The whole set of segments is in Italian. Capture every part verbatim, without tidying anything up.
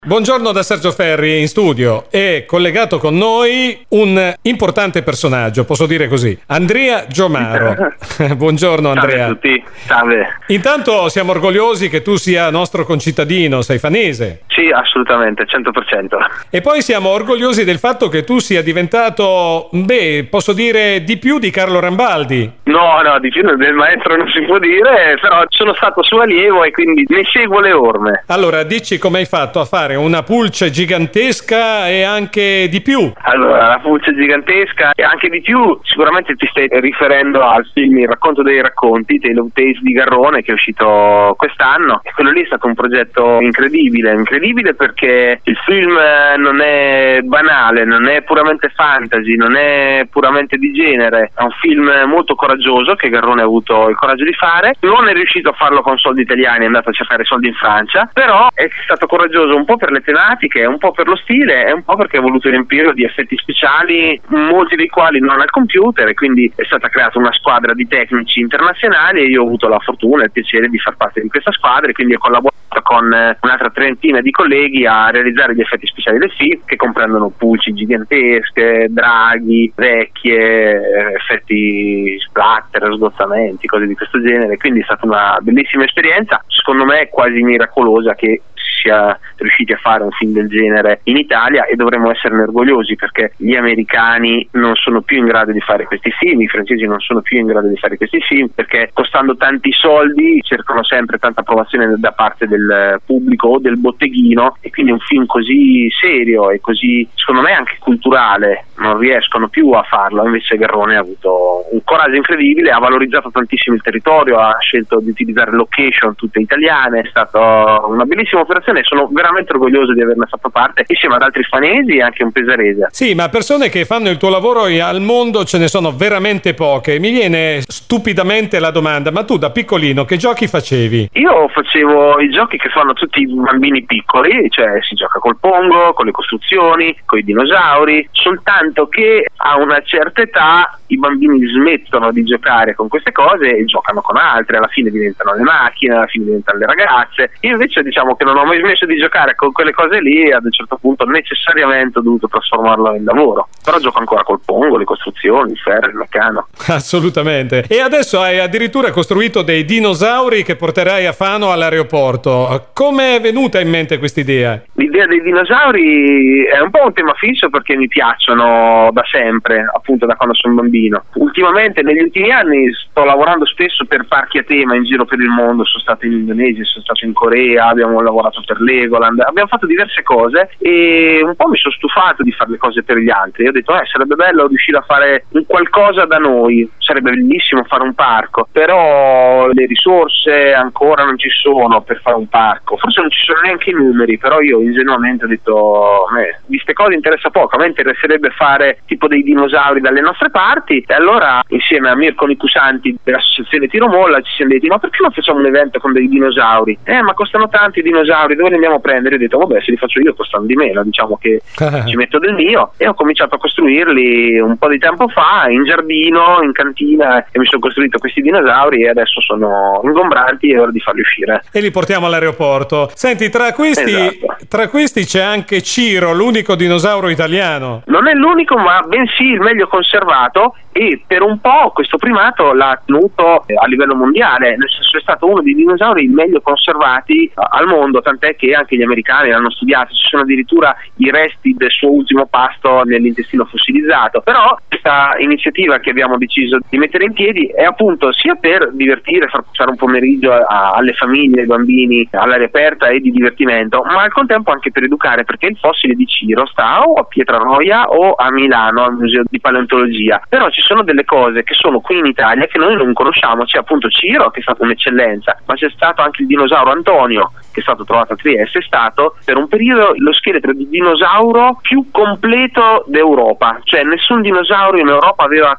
Buongiorno da Sergio Ferri in studio. È collegato con noi un importante personaggio, posso dire così, Andrea Giomaro. Buongiorno Andrea. Ciao a tutti, salve. Intanto siamo orgogliosi che tu sia nostro concittadino, sei fanese. Sì, assolutamente, cento per cento. E poi siamo orgogliosi del fatto che tu sia diventato, beh, posso dire di più di Carlo Rambaldi. No, no, di più del maestro non si può dire, però sono stato suo allievo e quindi ne seguo le orme. Allora, dici come hai fatto a fare una pulce gigantesca e anche di più. Allora, la pulce gigantesca e anche di più, sicuramente ti stai riferendo al film Il racconto dei racconti, Tale of Tales di Garrone, che è uscito quest'anno, e quello lì è stato un progetto incredibile, incredibile perché il film non è banale, non è puramente fantasy, non è puramente di genere, è un film molto coraggioso che Garrone ha avuto il coraggio di fare, non è riuscito a farlo con soldi italiani, è andato a cercare soldi in Francia, però è stato coraggioso un po' per le tematiche, un po' per lo stile e un po' perché ha voluto riempirlo di effetti speciali, molti dei quali non al computer, e quindi è stata creata una squadra di tecnici internazionali e io ho avuto la fortuna e il piacere di far parte di questa squadra e quindi ho collaborato con un'altra trentina di colleghi a realizzare gli effetti speciali del film, che comprendono pulci gigantesche, draghi, vecchie, effetti splatter, sgozzamenti, cose di questo genere, quindi è stata una bellissima esperienza, secondo me quasi miracolosa che sia riusciti a fare un film del genere in Italia, e dovremmo esserne orgogliosi perché gli americani non sono più in grado di fare questi film, i francesi non sono più in grado di fare questi film perché costando tanti soldi cercano sempre tanta approvazione da parte del pubblico o del botteghino, e quindi un film così serio e così secondo me anche culturale non riescono più a farlo. Invece Garrone ha avuto un coraggio incredibile, ha valorizzato tantissimo il territorio, ha scelto di utilizzare location tutte italiane, è stata una bellissima operazione e sono veramente orgoglioso di averne fatto parte insieme ad altri fanesi e anche un pesarese. Sì, ma persone che fanno il tuo lavoro al mondo ce ne sono veramente poche. Mi viene stupidamente la domanda, ma tu da piccolino che giochi facevi? Io facevo i giochi che fanno tutti i bambini piccoli, cioè si gioca col pongo, con le costruzioni, con i dinosauri, soltanto che a una certa età i bambini smettono di giocare con queste cose e giocano con altre, alla fine diventano le macchine, alla fine diventano le ragazze. Io invece diciamo che non ho mai smesso di giocare con quelle cose lì e ad un certo punto necessariamente ho dovuto trasformarlo in lavoro, però gioco ancora col pongo, le costruzioni, il ferro, il meccano. Assolutamente. E adesso hai addirittura costruito dei dinosauri che porterai a Fano all'aeroporto. Come è venuta in mente questa idea? L'idea dei dinosauri è un po' un tema fisso perché mi piacciono da sempre, appunto da quando sono bambino. Ultimamente, negli ultimi anni, sto lavorando spesso per parchi a tema in giro per il mondo, sono stato in Indonesia, sono stato in Corea, abbiamo lavorato per Legoland, abbiamo fatto diverse cose e un po' mi sono stufato di fare le cose per gli altri. Io ho detto, eh, sarebbe bello riuscire a fare un qualcosa da noi, sarebbe bellissimo fare un parco, però le risorse ancora non ci sono per fare un parco, forse non ci sono neanche i numeri, però io ingenuamente ho detto, eh, di queste cose interessa poco, a me interesserebbe fare tipo dei dinosauri dalle nostre parti. E allora insieme a Mirko Nicusanti dell'associazione Tiro Molla ci siamo detti, ma perché non facciamo un evento con dei dinosauri? Eh ma costano tanti i dinosauri, dove li andiamo a prendere? Io ho detto vabbè, se li faccio io costano di meno, diciamo che ci metto del mio, e ho cominciato a costruirli un po' di tempo fa in giardino, in cantina, e mi sono costruito questi dinosauri e adesso sono ingombranti e è ora di farli uscire e li portiamo all'aeroporto. Senti, tra questi, esatto. tra questi c'è anche Ciro, l'unico dinosauro italiano. Non è l'unico, ma bensì il meglio conservato, e per un po' questo primato l'ha tenuto a livello mondiale, nel senso è stato uno dei dinosauri meglio conservati al mondo, tant'è che anche gli americani l'hanno studiato, ci sono addirittura i resti del suo ultimo pasto nell'intestino fossilizzato. Però questa iniziativa che abbiamo deciso di mettere in piedi è appunto sia per divertire, far passare un pomeriggio a, alle famiglie, ai bambini all'aria aperta e di divertimento, ma al contempo anche per educare, perché il fossile di Ciro sta o a Pietraroia o a Milano al Museo di Paleontologia, però ci sono delle cose che sono qui in Italia che noi non conosciamo. C'è appunto Ciro, che è stata un'eccellenza, ma c'è stato anche il dinosauro Antonio, che è stato trovato a Trieste, è stato per un periodo lo scheletro di dinosauro più completo d'Europa, cioè nessun dinosauro in Europa aveva così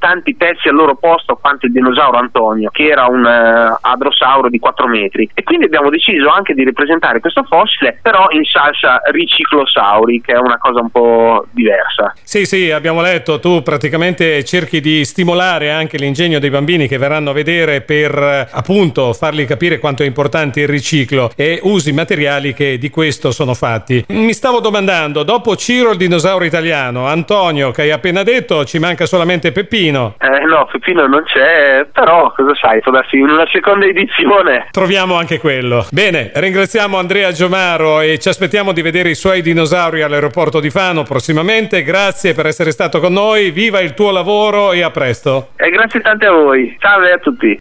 tanti pezzi al loro posto quanto il dinosauro Antonio, che era un uh, adrosauro di quattro metri, e quindi abbiamo deciso anche di ripresentare questo fossile però in salsa riciclosauri, che è una cosa un po' diversa. Sì, sì, abbiamo letto, tu praticamente cerchi di stimolare anche l'ingegno dei bambini che verranno a vedere per appunto fargli capire quanto è importante il riciclo, e usi materiali che di questo sono fatti. Mi stavo domandando, dopo Ciro il dinosauro italiano, Antonio che hai appena detto, ci manca solamente Peppino. Eh no, Peppino non c'è, però cosa sai, può darsi in una seconda edizione troviamo anche quello. Bene, ringraziamo Andrea Giomaro e ci aspettiamo di vedere i suoi dinosauri all'aeroporto di Fano prossimamente. Grazie per essere stato con noi, viva il tuo lavoro e a presto. E grazie tante a voi, salve a tutti.